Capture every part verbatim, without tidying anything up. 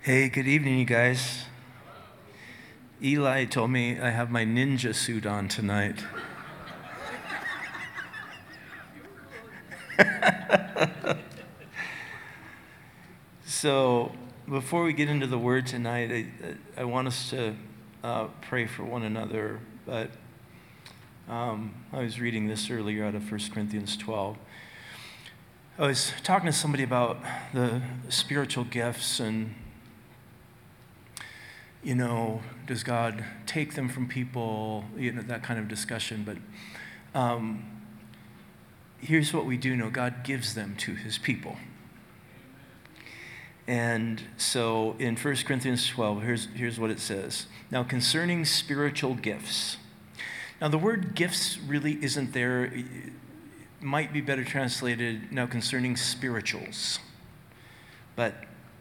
Hey, good evening, you guys. Eli told me I have my ninja suit on tonight. So, before we get into the word tonight, I, I want us to uh, pray for one another. But um, I was reading this earlier out of First Corinthians twelve. I was talking to somebody about the spiritual gifts and, you know, does God take them from people, you know, that kind of discussion. But um, here's what we do know. God gives them to his people. And so in First Corinthians twelve, here's, here's what it says. Now, concerning spiritual gifts. Now, the word gifts really isn't there. It might be better translated now concerning spirituals. But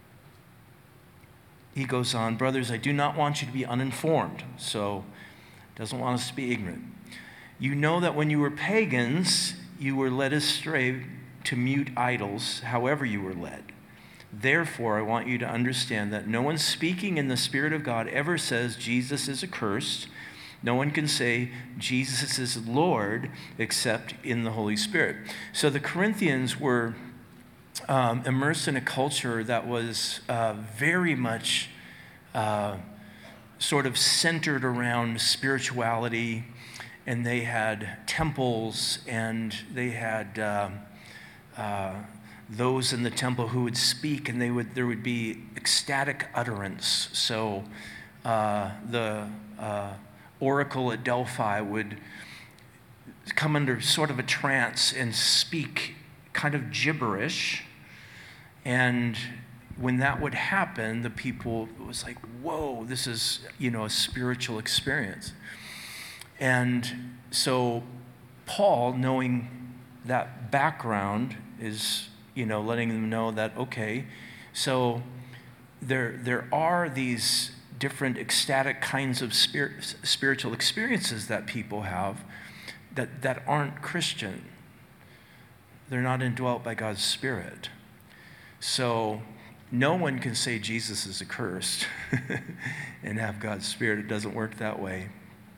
he goes on, brothers, I do not want you to be uninformed. So, doesn't want us to be ignorant. You know that when you were pagans, you were led astray to mute idols, however you were led. Therefore, I want you to understand that no one speaking in the Spirit of God ever says Jesus is accursed. No one can say Jesus is Lord except in the Holy Spirit. So the Corinthians were Um, immersed in a culture that was uh, very much uh, sort of centered around spirituality, and they had temples, and they had uh, uh, those in the temple who would speak, and they would there would be ecstatic utterance. So uh, the uh, oracle at Delphi would come under sort of a trance and speak kind of gibberish. And when that would happen, the people, it was like, whoa, this is, you know, a spiritual experience. And so Paul, knowing that background, is, you know, letting them know that, okay, so there, there are these different ecstatic kinds of spirit, spiritual experiences that people have that, that aren't Christian. They're not indwelt by God's Spirit. So no one can say Jesus is accursed and have God's Spirit. It doesn't work that way.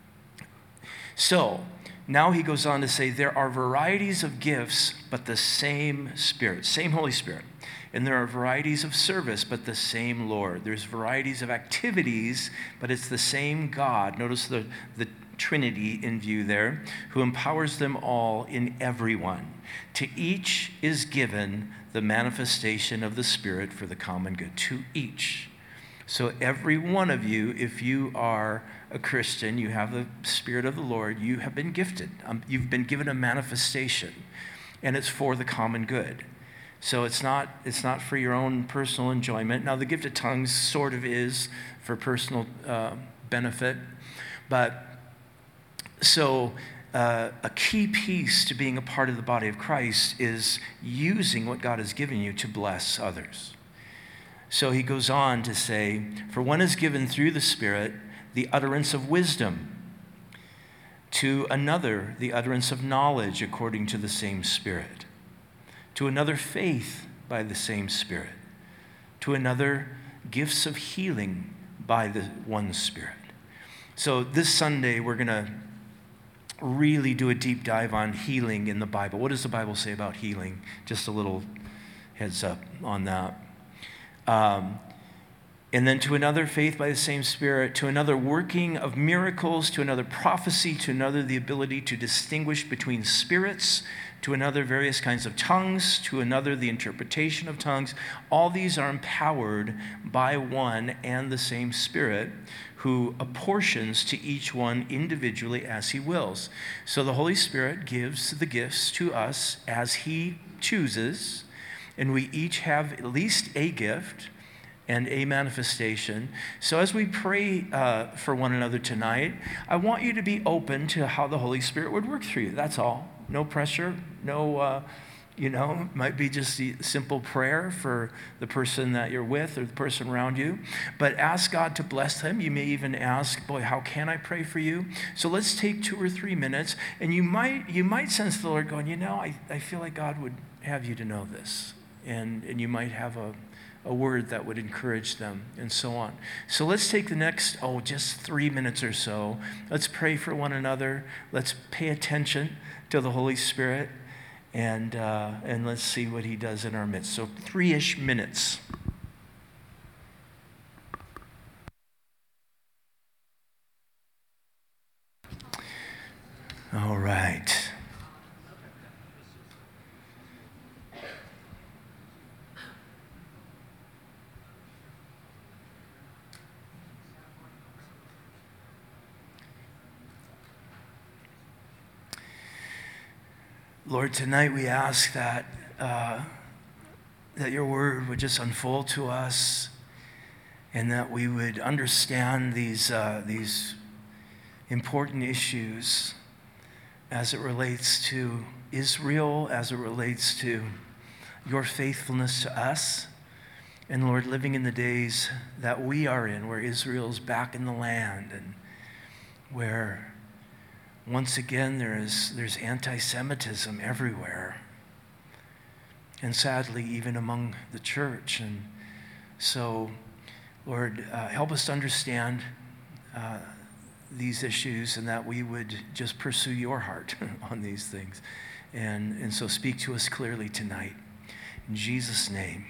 So now he goes on to say there are varieties of gifts, but the same Spirit, same Holy Spirit. And there are varieties of service, but the same Lord. There's varieties of activities, but it's the same God. Notice the, the Trinity in view there, who empowers them all in everyone. To each is given the manifestation of the Spirit for the common good. To each. So every one of you, if you are a Christian, you have the Spirit of the Lord, you have been gifted. Um, you've been given a manifestation, and it's for the common good. So it's not it's not for your own personal enjoyment. Now, the gift of tongues sort of is for personal uh, benefit, but so uh, a key piece to being a part of the body of Christ is using what God has given you to bless others. So he goes on to say, for one is given through the Spirit the utterance of wisdom, to another the utterance of knowledge according to the same Spirit, to another faith by the same Spirit, to another gifts of healing by the one Spirit. So this Sunday we're going to really do a deep dive on healing in the Bible. What does the Bible say about healing? Just a little heads up on that. Um, and then to another faith by the same Spirit, to another working of miracles, to another prophecy, to another the ability to distinguish between spirits, to another various kinds of tongues, to another the interpretation of tongues. All these are empowered by one and the same Spirit, who apportions to each one individually as he wills. So the Holy Spirit gives the gifts to us as he chooses, and we each have at least a gift and a manifestation. So as we pray uh, for one another tonight, I want you to be open to how the Holy Spirit would work through you. That's all. No pressure, no, uh, you know, might be just a simple prayer for the person that you're with or the person around you. But ask God to bless them. You may even ask, boy, how can I pray for you? So let's take two or three minutes, and you might you might sense the Lord going, you know, I, I feel like God would have you to know this. And, and you might have a a word that would encourage them, and so on. So let's take the next, oh, just three minutes or so. Let's pray for one another. Let's pay attention to the Holy Spirit, and, uh, and let's see what he does in our midst. So three-ish minutes. All right. Lord, tonight we ask that uh, that your word would just unfold to us, and that we would understand these uh, these important issues as it relates to Israel, as it relates to your faithfulness to us, and Lord, living in the days that we are in, where Israel's back in the land, and where once again, there is, there's anti-Semitism everywhere, and sadly, even among the church. And so, Lord, uh, help us to understand uh, these issues, and that we would just pursue your heart on these things. And, and so speak to us clearly tonight. In Jesus' name,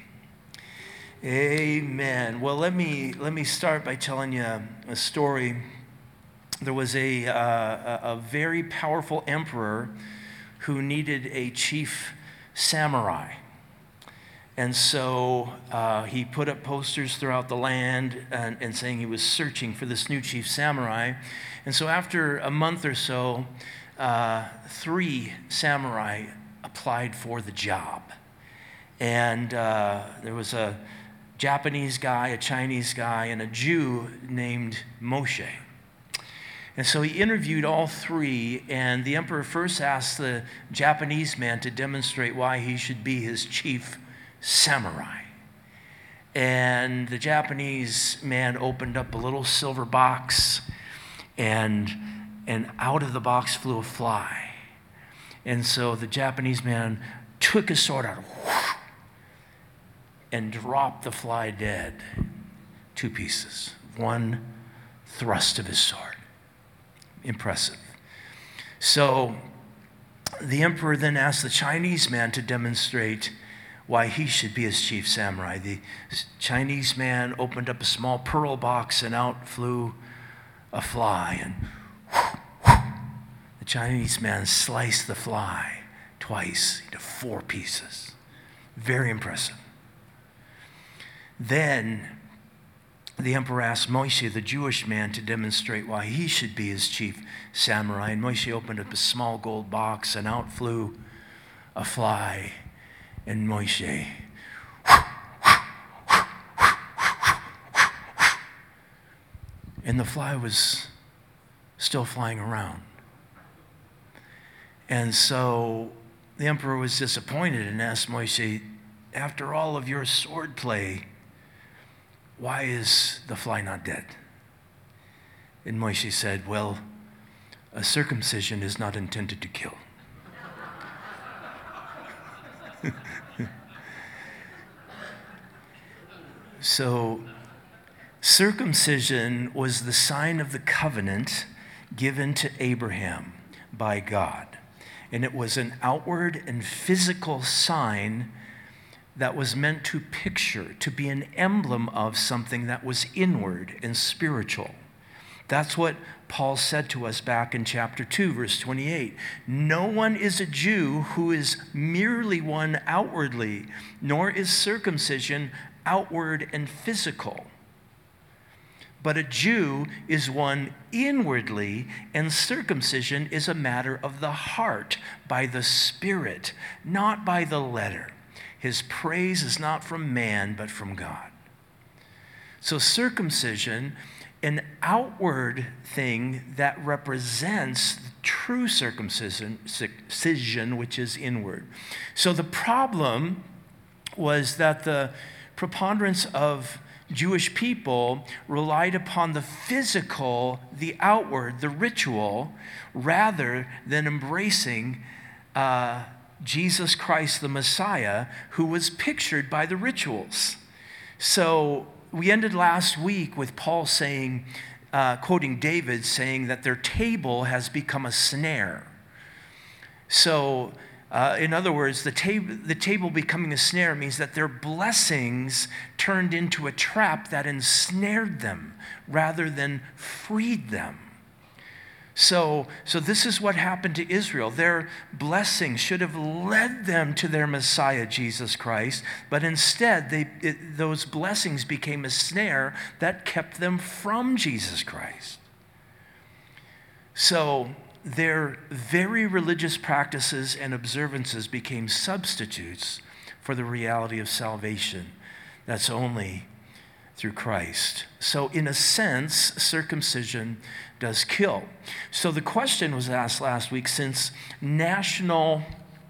amen. Well, let me, let me start by telling you a story. There was a, uh, a very powerful emperor who needed a chief samurai. And so uh, he put up posters throughout the land and, and saying he was searching for this new chief samurai. And so after a month or so, uh, three samurai applied for the job. And uh, there was a Japanese guy, a Chinese guy, and a Jew named Moshe. And so he interviewed all three, and the emperor first asked the Japanese man to demonstrate why he should be his chief samurai. And the Japanese man opened up a little silver box, and, and out of the box flew a fly. And so the Japanese man took his sword out and dropped the fly dead. Two pieces. One thrust of his sword. Impressive. So the emperor then asked the Chinese man to demonstrate why he should be his chief samurai. The Chinese man opened up a small pearl box, and out flew a fly. And whoosh, whoosh, the Chinese man sliced the fly twice into four pieces. Very impressive. Then the emperor asked Moshe, the Jewish man, to demonstrate why he should be his chief samurai. And Moshe opened up a small gold box, and out flew a fly. And Moshe, and the fly was still flying around. And so the emperor was disappointed and asked Moshe, after all of your swordplay, why is the fly not dead? And Moshe said, well, a circumcision is not intended to kill. So, circumcision was the sign of the covenant given to Abraham by God. And it was an outward and physical sign that was meant to picture, to be an emblem of something that was inward and spiritual. That's what Paul said to us back in chapter two, verse twenty-eight. No one is a Jew who is merely one outwardly, nor is circumcision outward and physical. But a Jew is one inwardly, and circumcision is a matter of the heart, by the Spirit, not by the letter. His praise is not from man, but from God. So circumcision, an outward thing that represents true circumcision, circumcision, which is inward. So the problem was that the preponderance of Jewish people relied upon the physical, the outward, the ritual, rather than embracing uh, Jesus Christ, the Messiah, who was pictured by the rituals. So we ended last week with Paul saying, uh, quoting David, saying that their table has become a snare. So, uh, in other words, the, tab- the table becoming a snare means that their blessings turned into a trap that ensnared them rather than freed them. So, so this is what happened to Israel. Their blessings should have led them to their Messiah, Jesus Christ, but instead, they, it, those blessings became a snare that kept them from Jesus Christ. So, their very religious practices and observances became substitutes for the reality of salvation that's only through Christ. So in a sense, circumcision does kill. So the question was asked last week, since national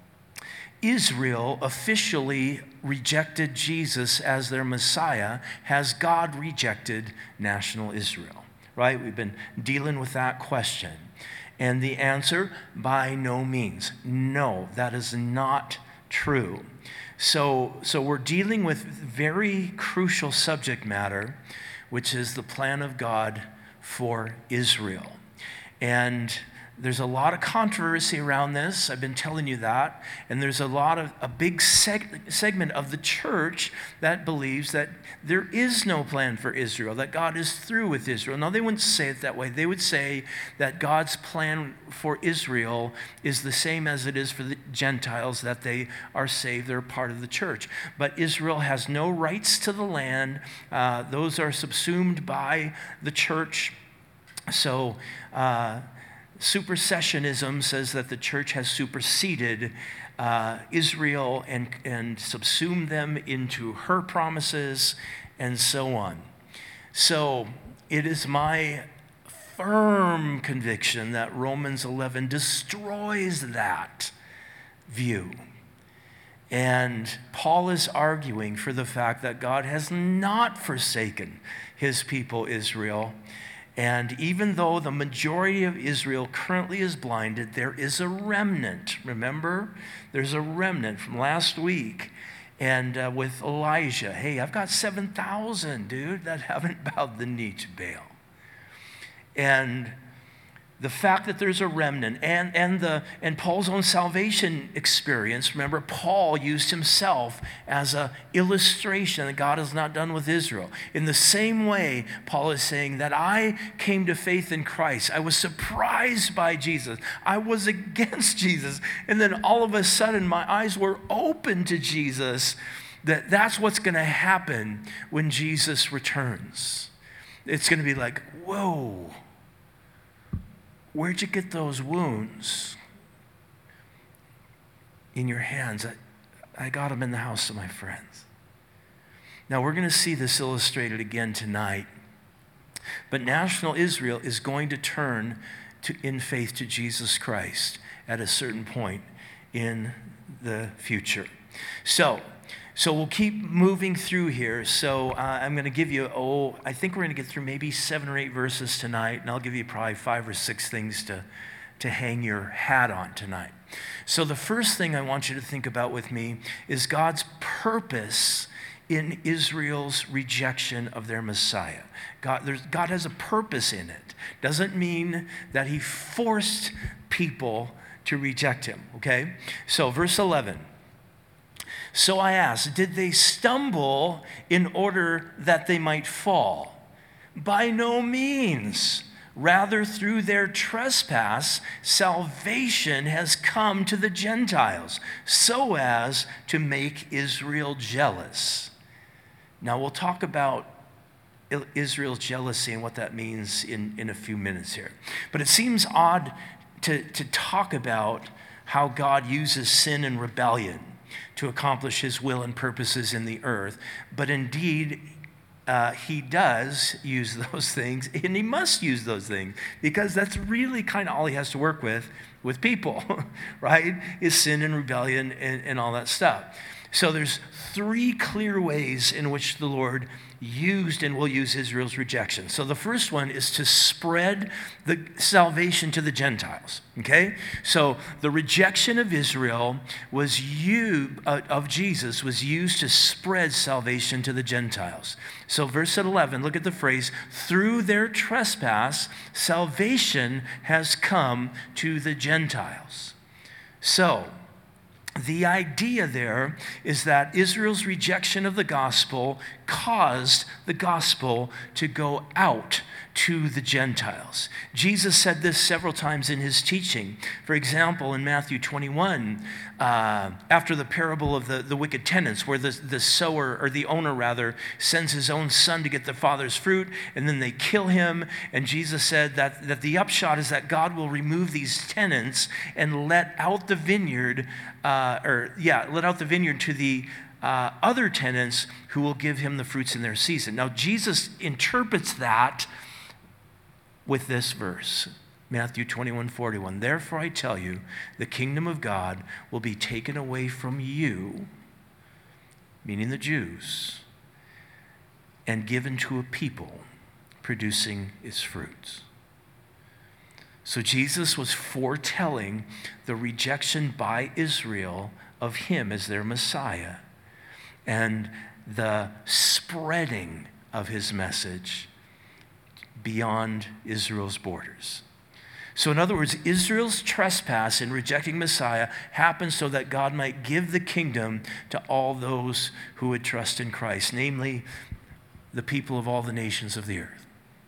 Israel officially rejected Jesus as their Messiah, has God rejected national Israel? Right? We've been dealing with that question. And the answer, by no means. No, that is not true. So, so we're dealing with very crucial subject matter, which is the plan of God for Israel. And there's a lot of controversy around this. I've been telling you that. And there's a lot of, a big seg- segment of the church that believes that there is no plan for Israel, that God is through with Israel. Now, they wouldn't say it that way. They would say that God's plan for Israel is the same as it is for the Gentiles, that they are saved, they're part of the church. But Israel has no rights to the land. Uh, those are subsumed by the church. So, uh, supersessionism says that the church has superseded uh, Israel and, and subsumed them into her promises and so on. So it is my firm conviction that Romans eleven destroys that view. And Paul is arguing for the fact that God has not forsaken his people Israel. And even though the majority of Israel currently is blinded, there is a remnant. Remember? There's a remnant from last week. And uh, with Elijah, hey, I've got seven thousand, dude, that haven't bowed the knee to Baal. And the fact that there's a remnant and, and, the, and Paul's own salvation experience, remember, Paul used himself as an illustration that God has not done with Israel. In the same way, Paul is saying that I came to faith in Christ. I was surprised by Jesus. I was against Jesus. And then all of a sudden, my eyes were open to Jesus. That that's what's going to happen when Jesus returns. It's going to be like, whoa. Where'd you get those wounds in your hands? I, I got them in the house of my friends. Now, we're going to see this illustrated again tonight. But national Israel is going to turn to, in faith to Jesus Christ at a certain point in the future. So, So we'll keep moving through here. So uh, I'm going to give you, oh, I think we're going to get through maybe seven or eight verses tonight, and I'll give you probably five or six things to, to hang your hat on tonight. So the first thing I want you to think about with me is God's purpose in Israel's rejection of their Messiah. God, there's, God has a purpose in it. Doesn't mean that he forced people to reject him, okay? So verse eleven. So I asked, did they stumble in order that they might fall? By no means. Rather, through their trespass, salvation has come to the Gentiles, so as to make Israel jealous. Now, we'll talk about Israel's jealousy and what that means in, in a few minutes here. But it seems odd to, to talk about how God uses sin and rebellion to accomplish his will and purposes in the earth. But indeed, uh, he does use those things, and he must use those things, because that's really kind of all he has to work with, with people, right? Is sin and rebellion and, and all that stuff. So there's three clear ways in which the Lord used and will use Israel's rejection. So the first one is to spread the salvation to the Gentiles, okay? So the rejection of Israel was used, uh, of Jesus was used to spread salvation to the Gentiles. So verse eleven, look at the phrase, through their trespass, salvation has come to the Gentiles. So the idea there is that Israel's rejection of the gospel caused the gospel to go out to the Gentiles. Jesus said this several times in his teaching. For example, in Matthew twenty-one, uh, after the parable of the, the wicked tenants, where the, the sower, or the owner rather, sends his own son to get the father's fruit, and then they kill him. And Jesus said that, that the upshot is that God will remove these tenants and let out the vineyard, uh, or yeah, let out the vineyard to the uh, other tenants who will give him the fruits in their season. Now, Jesus interprets that with this verse, Matthew twenty-one forty-one. Therefore I tell you, the kingdom of God will be taken away from you, meaning the Jews, and given to a people producing its fruits. So Jesus was foretelling the rejection by Israel of him as their Messiah and the spreading of his message beyond Israel's borders. So in other words, Israel's trespass in rejecting Messiah happened so that God might give the kingdom to all those who would trust in Christ, namely the people of all the nations of the earth.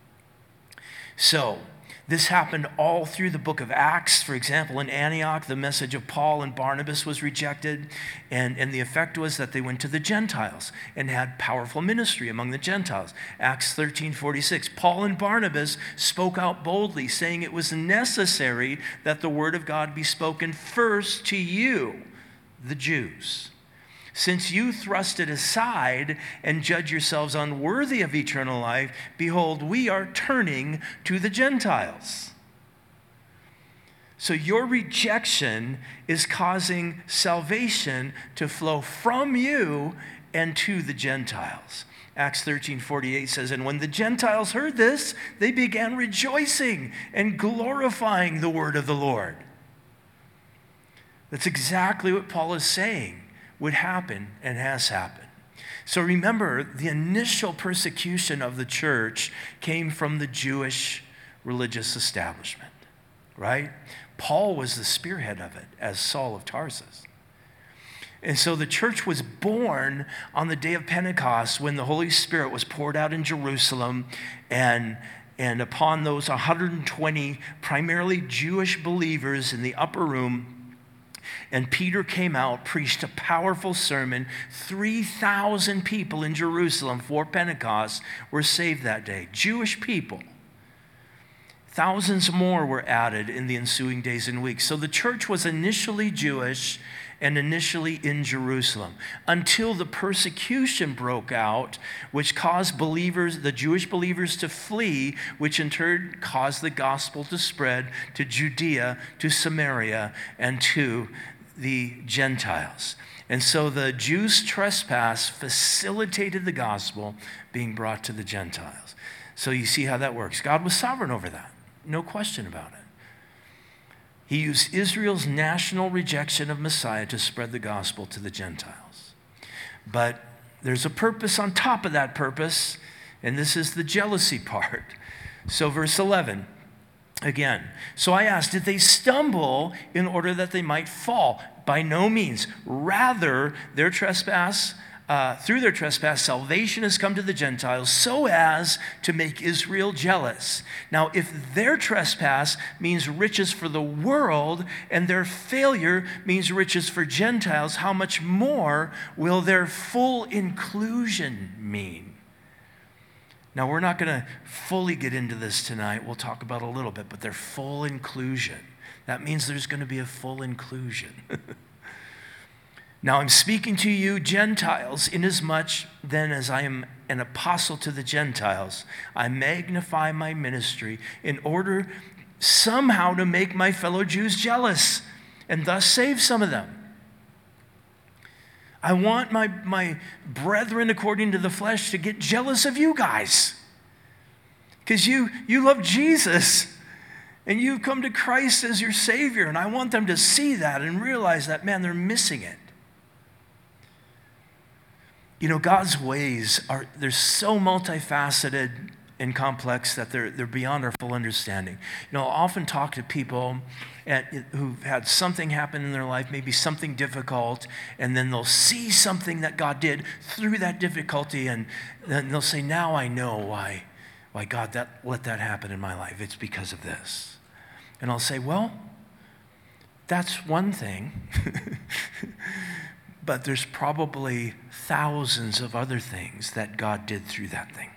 So this happened all through the book of Acts. For example, in Antioch, the message of Paul and Barnabas was rejected, and, and the effect was that they went to the Gentiles and had powerful ministry among the Gentiles. Acts thirteen forty-six, Paul and Barnabas spoke out boldly, saying it was necessary that the word of God be spoken first to you, the Jews. Since you thrust it aside and judge yourselves unworthy of eternal life, behold, we are turning to the Gentiles. So your rejection is causing salvation to flow from you and to the Gentiles. Acts thirteen forty-eight says, and when the Gentiles heard this, they began rejoicing and glorifying the word of the Lord. That's exactly what Paul is saying would happen and has happened. So remember, the initial persecution of the church came from the Jewish religious establishment, right? Paul was the spearhead of it as Saul of Tarsus. And so the church was born on the day of Pentecost when the Holy Spirit was poured out in Jerusalem, and and upon those one hundred twenty primarily Jewish believers in the upper room. And Peter came out, preached a powerful sermon. three thousand people in Jerusalem for Pentecost were saved that day. Jewish people. Thousands more were added in the ensuing days and weeks. So the church was initially Jewish and initially in Jerusalem until the persecution broke out, which caused believers, the Jewish believers, to flee, which in turn caused the gospel to spread to Judea, to Samaria, and to the Gentiles. And so the Jews' trespass facilitated the gospel being brought to the Gentiles. So you see how that works. God was sovereign over that. No question about it. He used Israel's national rejection of Messiah to spread the gospel to the Gentiles. But there's a purpose on top of that purpose, and this is the jealousy part. So verse eleven, again. So I asked, did they stumble in order that they might fall? By no means. Rather, their trespass, uh, through their trespass, salvation has come to the Gentiles so as to make Israel jealous. Now, if their trespass means riches for the world and their failure means riches for Gentiles, how much more will their full inclusion mean? Now, we're not going to fully get into this tonight. We'll talk about it a little bit, but their full inclusion. That means there's going to be a full inclusion. Now, I'm speaking to you, Gentiles, inasmuch then as I am an apostle to the Gentiles, I magnify my ministry in order somehow to make my fellow Jews jealous and thus save some of them. I want my, my brethren according to the flesh to get jealous of you guys. Because you, you love Jesus and you've come to Christ as your Savior. And I want them to see that and realize that, man, they're missing it. You know, God's ways are, they're so multifaceted and complex that they're, they're beyond our full understanding. You know, I'll often talk to people at, who've had something happen in their life, maybe something difficult, and then they'll see something that God did through that difficulty, and then they'll say, now I know why, why God that, let that happen in my life. It's because of this. And I'll say, well, that's one thing, but there's probably thousands of other things that God did through that thing.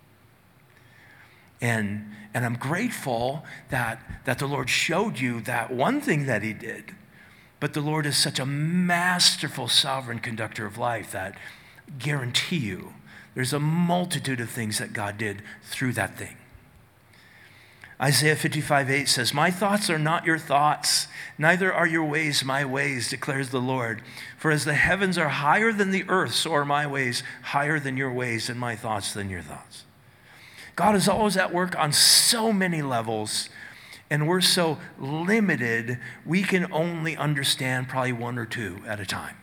And, and I'm grateful that, that the Lord showed you that one thing that he did, but the Lord is such a masterful, sovereign conductor of life that I guarantee you there's a multitude of things that God did through that thing. Isaiah fifty-five eight says, my thoughts are not your thoughts, neither are your ways my ways, declares the Lord. For as the heavens are higher than the earth, so are my ways higher than your ways, and my thoughts than your thoughts. God is always at work on so many levels, and we're so limited, we can only understand probably one or two at a time.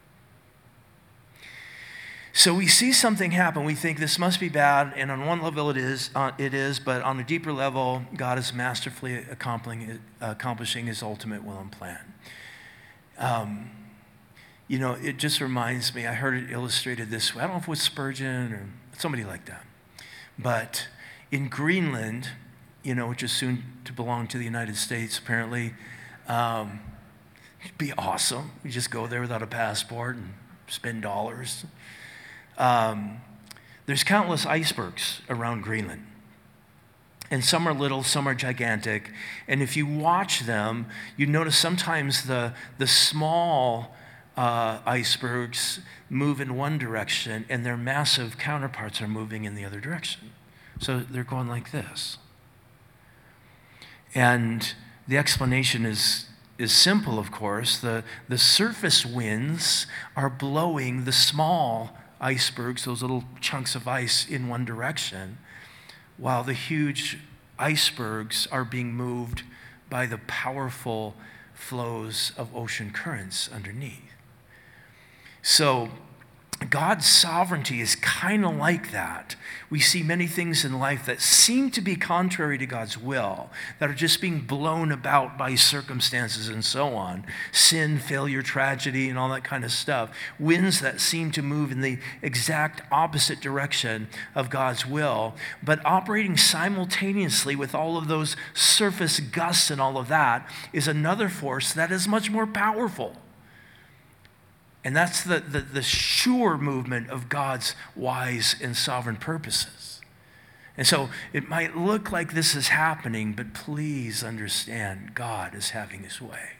So we see something happen, we think this must be bad, and on one level it is, uh, it is, but on a deeper level, God is masterfully accomplishing, accomplishing his ultimate will and plan. Um, you know, it just reminds me, I heard it illustrated this way. I don't know if it was Spurgeon or somebody like that. But in Greenland, you know, which is soon to belong to the United States, apparently, um, it'd be awesome. We just go there without a passport and spend dollars. Um, there's countless icebergs around Greenland. And some are little, some are gigantic. And if you watch them, you notice sometimes the, the small uh, icebergs move in one direction and their massive counterparts are moving in the other direction. So they're going like this. And the explanation is, is simple, of course. The, the surface winds are blowing the small icebergs, those little chunks of ice, in one direction, while the huge icebergs are being moved by the powerful flows of ocean currents underneath. So God's sovereignty is kind of like that. We see many things in life that seem to be contrary to God's will, that are just being blown about by circumstances and so on. Sin, failure, tragedy, and all that kind of stuff. Winds that seem to move in the exact opposite direction of God's will, but operating simultaneously with all of those surface gusts and all of that is another force that is much more powerful. And that's the, the, the sure movement of God's wise and sovereign purposes. And so it might look like this is happening, but please understand, God is having his way.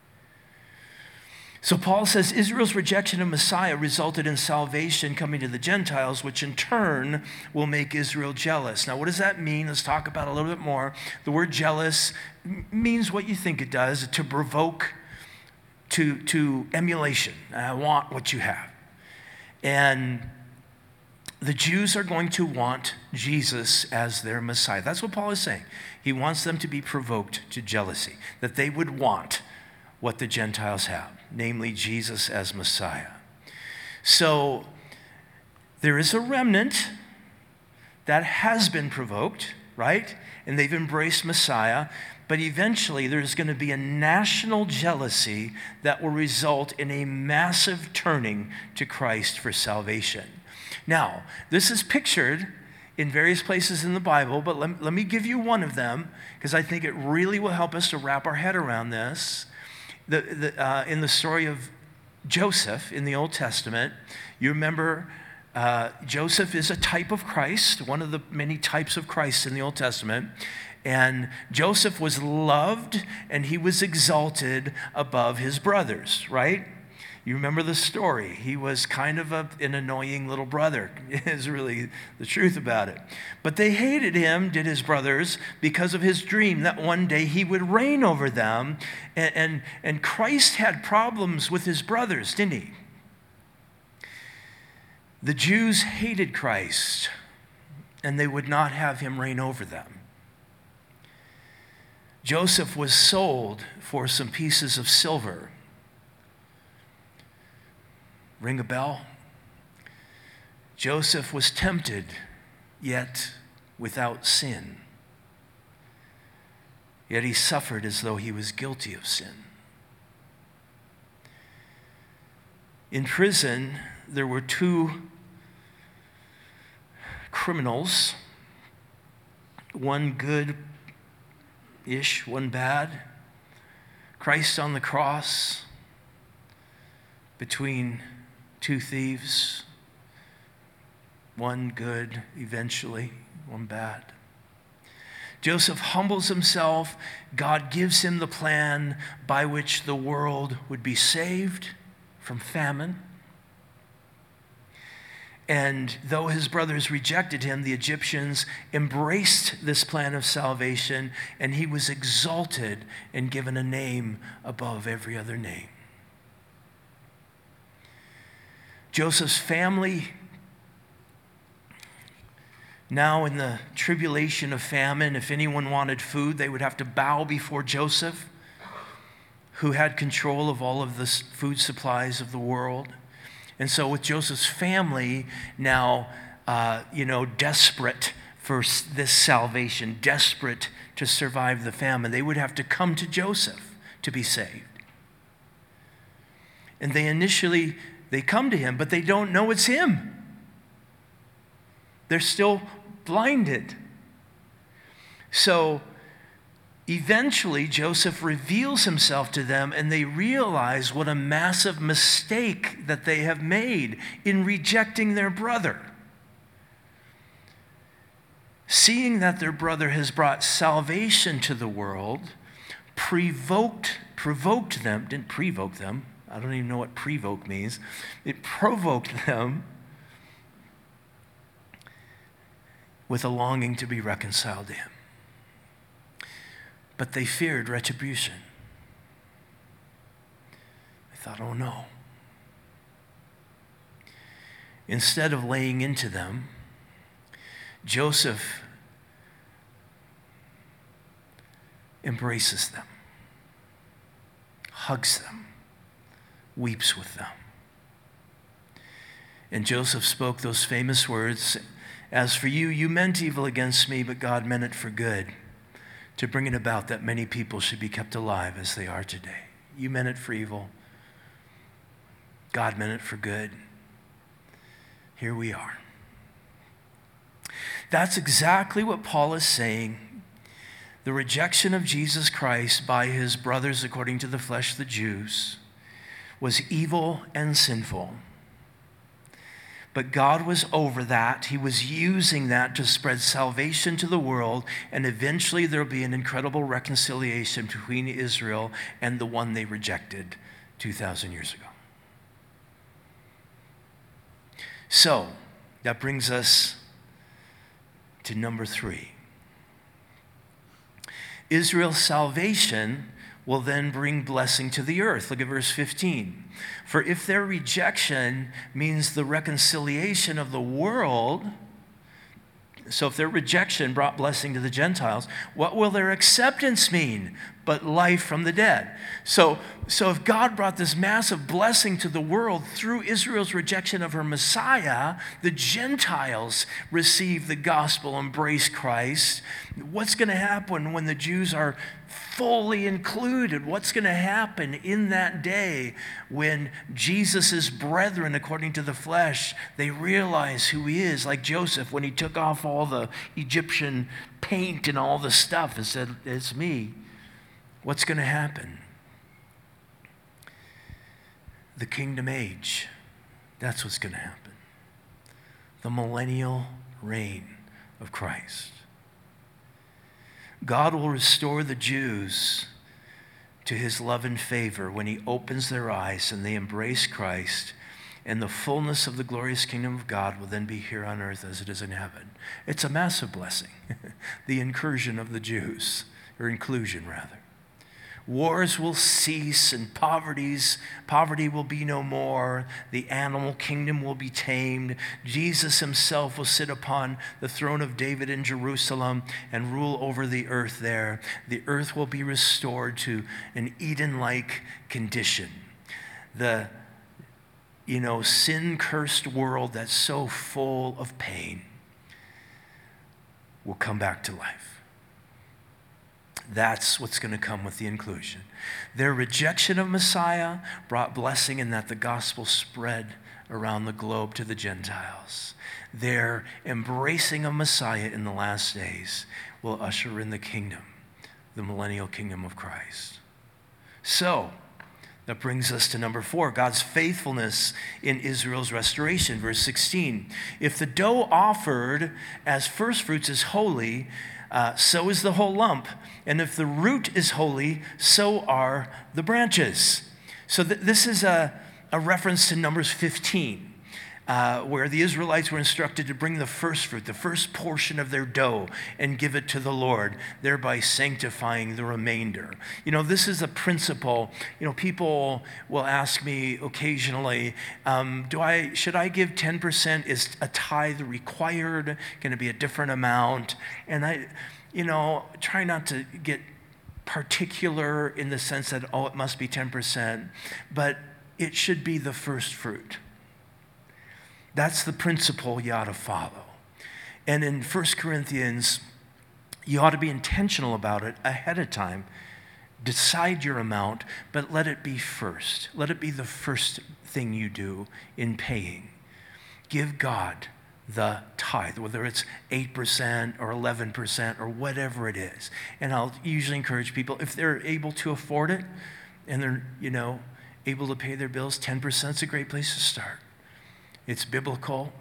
So Paul says Israel's rejection of Messiah resulted in salvation coming to the Gentiles, which in turn will make Israel jealous. Now, what does that mean? Let's talk about it a little bit more. The word jealous means what you think it does, to provoke To, to emulation. I want what you have. And the Jews are going to want Jesus as their Messiah. That's what Paul is saying. He wants them to be provoked to jealousy, that they would want what the Gentiles have, namely Jesus as Messiah. So there is a remnant that has been provoked, right? And they've embraced Messiah. But eventually there's going to be a national jealousy that will result in a massive turning to Christ for salvation. Now, this is pictured in various places in the Bible, but let, let me give you one of them, because I think it really will help us to wrap our head around this. The, the, uh, in the story of Joseph in the Old Testament, you remember uh, Joseph is a type of Christ, one of the many types of Christ in the Old Testament. And Joseph was loved and he was exalted above his brothers, right? You remember the story. He was kind of a, an annoying little brother, is really the truth about it. But they hated him, did his brothers, because of his dream that one day he would reign over them. And, and, and Christ had problems with his brothers, didn't he? The Jews hated Christ, and they would not have him reign over them. Joseph was sold for some pieces of silver. Ring a bell? Joseph was tempted, yet without sin. Yet he suffered as though he was guilty of sin. In prison, there were two criminals, one good-ish, one bad. Christ on the cross between two thieves, one good eventually, one bad. Joseph humbles himself. God gives him the plan by which the world would be saved from famine. And though his brothers rejected him, the Egyptians embraced this plan of salvation, and he was exalted and given a name above every other name. Joseph's family, now in the tribulation of famine, if anyone wanted food, they would have to bow before Joseph, who had control of all of the food supplies of the world. And so with Joseph's family now, uh, you know, desperate for this salvation, desperate to survive the famine, they would have to come to Joseph to be saved. And they initially, they come to him, but they don't know it's him. They're still blinded. So eventually, Joseph reveals himself to them, and they realize what a massive mistake that they have made in rejecting their brother. Seeing that their brother has brought salvation to the world, provoked, provoked them, didn't provoke them, I don't even know what provoke means. It provoked them with a longing to be reconciled to him. But they feared retribution. They thought, oh no. Instead of laying into them, Joseph embraces them, hugs them, weeps with them. And Joseph spoke those famous words, "As for you, you meant evil against me, but God meant it for good, to bring it about that many people should be kept alive as they are today." You meant it for evil. God meant it for good. Here we are. That's exactly what Paul is saying. The rejection of Jesus Christ by his brothers according to the flesh, the Jews, was evil and sinful. But God was over that. He was using that to spread salvation to the world, and eventually there will be an incredible reconciliation between Israel and the one they rejected two thousand years ago. So, that brings us to number three. Israel's salvation will then bring blessing to the earth. Look at verse fifteen. For if their rejection means the reconciliation of the world, so if their rejection brought blessing to the Gentiles, what will their acceptance mean but life from the dead? So, so if God brought this massive blessing to the world through Israel's rejection of her Messiah, the Gentiles receive the gospel, embrace Christ. What's going to happen when the Jews are fully included? What's going to happen in that day when Jesus' brethren, according to the flesh, they realize who he is, like Joseph when he took off all the Egyptian paint and all the stuff and said, "It's me." What's going to happen? The kingdom age. That's what's going to happen. The millennial reign of Christ. God will restore the Jews to his love and favor when he opens their eyes and they embrace Christ, and the fullness of the glorious kingdom of God will then be here on earth as it is in heaven. It's a massive blessing, the incursion of the Jews, or inclusion rather. Wars will cease and poverties, poverty will be no more. The animal kingdom will be tamed. Jesus himself will sit upon the throne of David in Jerusalem and rule over the earth there. The earth will be restored to an Eden-like condition. The, you know, sin-cursed world that's so full of pain will come back to life. That's what's going to come with the inclusion. Their rejection of Messiah brought blessing in that the gospel spread around the globe to the Gentiles. Their embracing of Messiah in the last days will usher in the kingdom, the millennial kingdom of Christ. So, that brings us to number four, God's faithfulness in Israel's restoration. Verse sixteen, if the dough offered as first fruits is holy, uh, so is the whole lump. And if the root is holy, so are the branches. So th- this is a, a reference to Numbers fifteen. Uh, where the Israelites were instructed to bring the first fruit, the first portion of their dough, and give it to the Lord, thereby sanctifying the remainder. You know, this is a principle. You know, people will ask me occasionally, um, do I, should I give ten percent? Is a tithe required? Can it be a different amount? And I, you know, try not to get particular in the sense that, oh, it must be ten percent, but it should be the first fruit. That's the principle you ought to follow. And in First Corinthians, you ought to be intentional about it ahead of time. Decide your amount, but let it be first. Let it be the first thing you do in paying. Give God the tithe, whether it's eight percent or eleven percent or whatever it is. And I'll usually encourage people, if they're able to afford it and they're, you know, able to pay their bills, ten percent is a great place to start. It's biblical.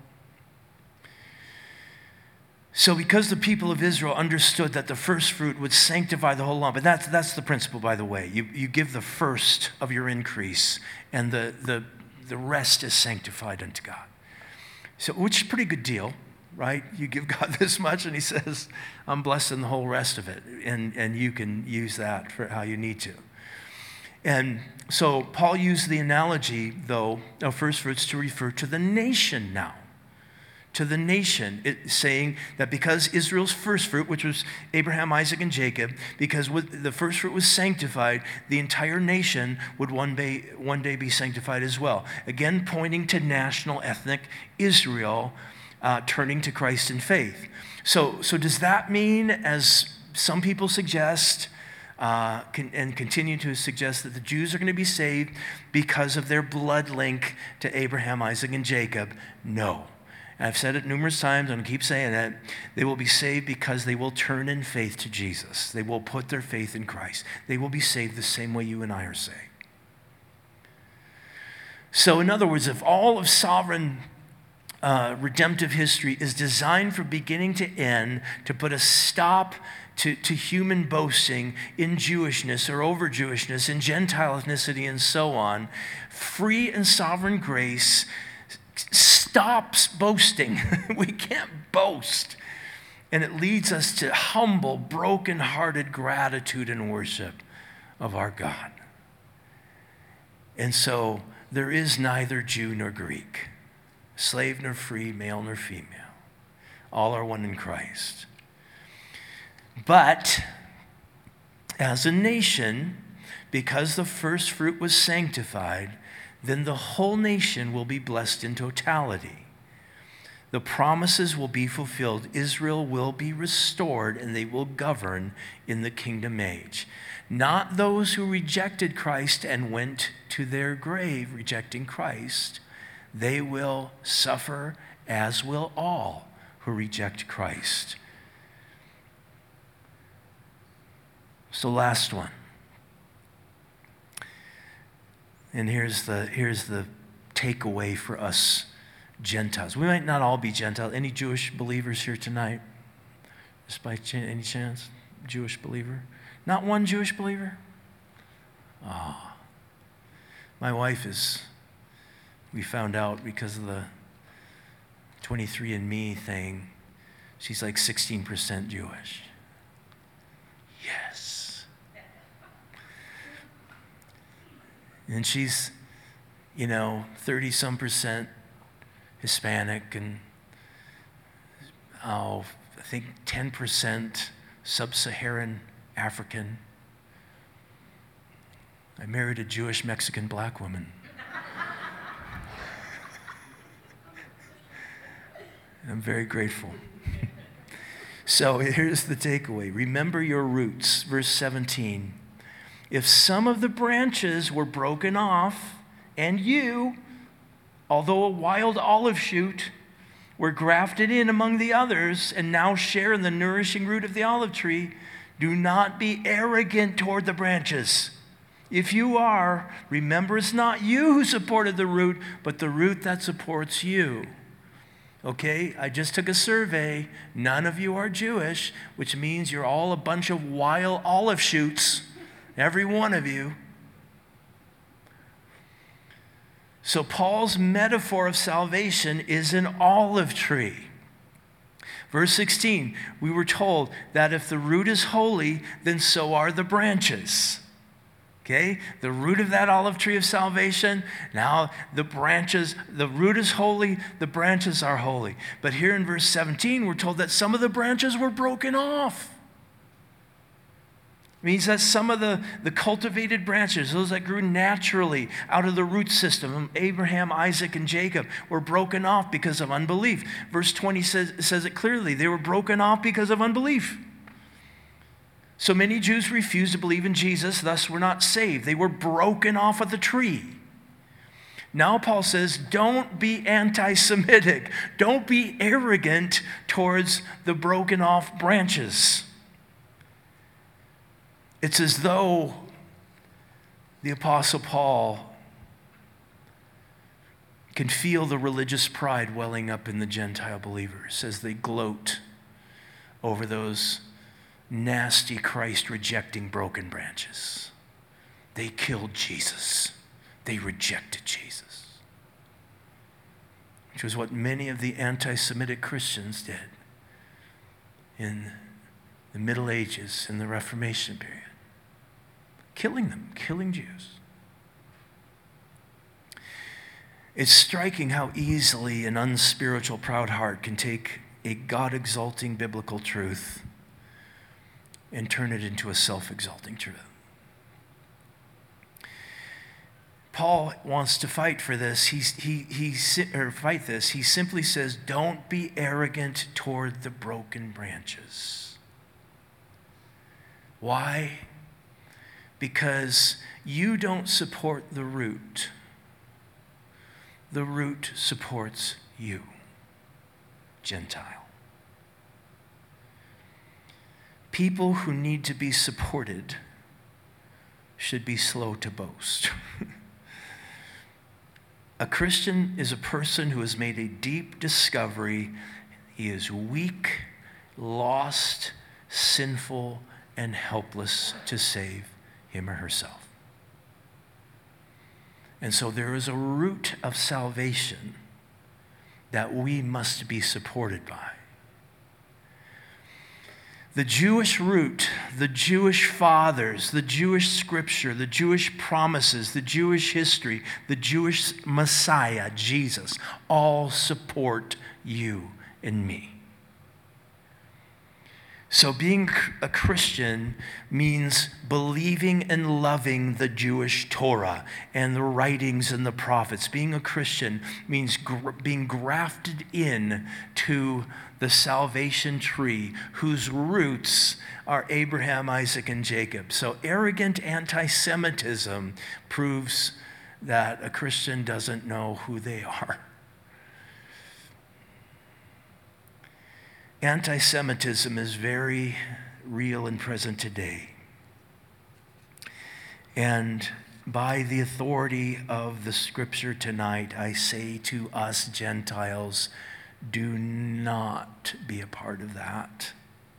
So because the people of Israel understood that the first fruit would sanctify the whole lump, and that's, that's the principle, by the way. You, you give the first of your increase, and the, the, the rest is sanctified unto God. So, which is a pretty good deal, right? You give God this much, and he says, I'm blessing the whole rest of it, and, and you can use that for how you need to. And so Paul used the analogy, though, of first fruits to refer to the nation now. To the nation, it, saying that because Israel's first fruit, which was Abraham, Isaac, and Jacob, because with, the first fruit was sanctified, the entire nation would one day, one day be sanctified as well. Again, pointing to national, ethnic Israel uh, turning to Christ in faith. So, so does that mean, as some people suggest, Uh, can, and continue to suggest that the Jews are going to be saved because of their blood link to Abraham, Isaac, and Jacob? No. And I've said it numerous times, and I'll keep saying it. They will be saved because they will turn in faith to Jesus. They will put their faith in Christ. They will be saved the same way you and I are saved. So in other words, if all of sovereign uh, redemptive history is designed from beginning to end to put a stop To, to human boasting in Jewishness or over Jewishness, in Gentile ethnicity and so on, free and sovereign grace stops boasting. We can't boast. And it leads us to humble, broken-hearted gratitude and worship of our God. And so there is neither Jew nor Greek, slave nor free, male nor female. All are one in Christ. But as a nation, because the first fruit was sanctified, then the whole nation will be blessed in totality. The promises will be fulfilled. Israel will be restored, and they will govern in the kingdom age. Not those who rejected Christ and went to their grave rejecting Christ. They will suffer, as will all who reject Christ. So last one. And here's the, here's the takeaway for us Gentiles. We might not all be Gentiles. Any Jewish believers here tonight? Just by ch- any chance? Jewish believer? Not one Jewish believer? Oh. My wife is, we found out because of the twenty-three and me thing, she's like sixteen percent Jewish. Yes. And she's, you know, thirty some percent Hispanic and, oh, I think ten percent sub-Saharan African. I married a Jewish Mexican black woman. I'm very grateful. So here's the takeaway. Remember your roots. Verse seventeen. If some of the branches were broken off, and you, although a wild olive shoot, were grafted in among the others, and now share in the nourishing root of the olive tree, do not be arrogant toward the branches. If you are, remember it's not you who supported the root, but the root that supports you. Okay, I just took a survey. None of you are Jewish, which means you're all a bunch of wild olive shoots, every one of you. So Paul's metaphor of salvation is an olive tree. Verse sixteen, we were told that if the root is holy, then so are the branches. Okay, the root of that olive tree of salvation, now the branches, the root is holy, the branches are holy. But here in verse seventeen, we're told that some of the branches were broken off. It means that some of the, the cultivated branches, those that grew naturally out of the root system of Abraham, Isaac, and Jacob, were broken off because of unbelief. Verse twenty says, says it clearly. They were broken off because of unbelief. So many Jews refused to believe in Jesus, thus were not saved. They were broken off of the tree. Now Paul says, don't be anti-Semitic. Don't be arrogant towards the broken off branches. It's as though the Apostle Paul can feel the religious pride welling up in the Gentile believers as they gloat over those nasty Christ-rejecting broken branches. They killed Jesus. They rejected Jesus. Which was what many of the anti-Semitic Christians did in the Middle Ages, in the Reformation period. Killing them, killing Jews. It's striking how easily an unspiritual, proud heart can take a God-exalting biblical truth and turn it into a self-exalting truth. Paul wants to fight for this. He's, he, he, or fight this. He simply says, don't be arrogant toward the broken branches. Why? Because you don't support the root. The root supports you, Gentile. People who need to be supported should be slow to boast. A Christian is a person who has made a deep discovery. He is weak, lost, sinful, and helpless to save him or herself. And so there is a root of salvation that we must be supported by. The Jewish root, the Jewish fathers, the Jewish scripture, the Jewish promises, the Jewish history, the Jewish Messiah, Jesus, all support you and me. So being a Christian means believing and loving the Jewish Torah and the writings and the prophets. Being a Christian means gr- being grafted in to the salvation tree whose roots are Abraham, Isaac, and Jacob. So arrogant anti-Semitism proves that a Christian doesn't know who they are. Anti-Semitism is very real and present today. And by the authority of the scripture tonight, I say to us Gentiles, do not be a part of that.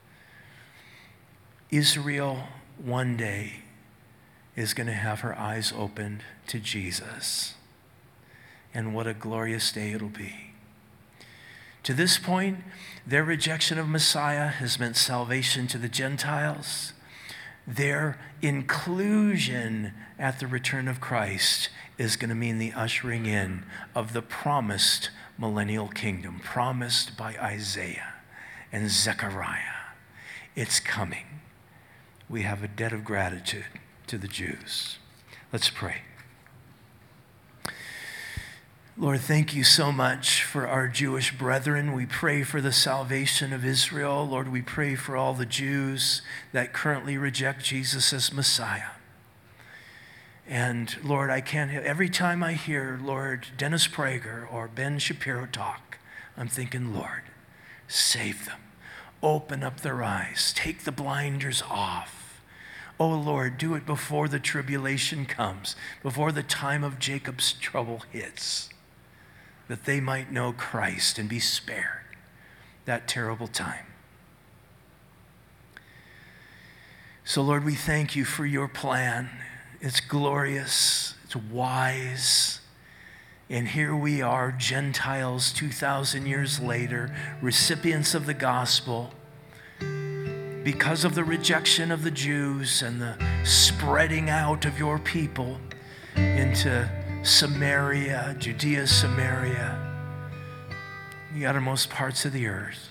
Israel one day is going to have her eyes opened to Jesus. And what a glorious day it'll be. To this point, their rejection of Messiah has meant salvation to the Gentiles. their inclusion at the return of Christ is going to mean the ushering in of the promised millennial kingdom, promised by Isaiah and Zechariah. It's coming. We have a debt of gratitude to the Jews. Let's pray. Lord, thank you so much for our Jewish brethren. We pray for the salvation of Israel. Lord, we pray for all the Jews that currently reject Jesus as Messiah. And Lord, I can't, every time I hear, Lord, Dennis Prager or Ben Shapiro talk, I'm thinking, Lord, save them. Open up their eyes. Take the blinders off. Oh Lord, do it before the tribulation comes, before the time of Jacob's trouble hits, that they might know Christ and be spared that terrible time. So Lord, we thank you for your plan. It's glorious, it's wise, and here we are, Gentiles two thousand years later, recipients of the gospel, because of the rejection of the Jews and the spreading out of your people into Samaria, Judea, Samaria, the uttermost parts of the earth.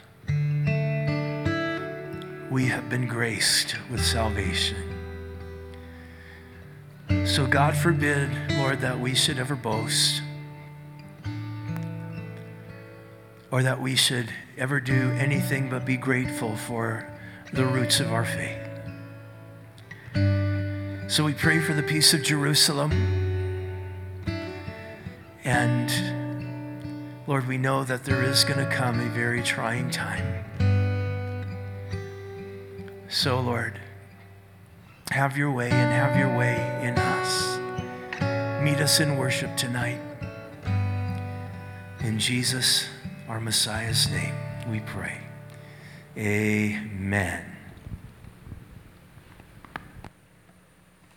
We have been graced with salvation. So God forbid, Lord, that we should ever boast, or that we should ever do anything but be grateful for the roots of our faith. So we pray for the peace of Jerusalem. And Lord, we know that there is going to come a very trying time. So Lord, have your way and have your way in us. Meet us in worship tonight. In Jesus, our Messiah's name, we pray. Amen.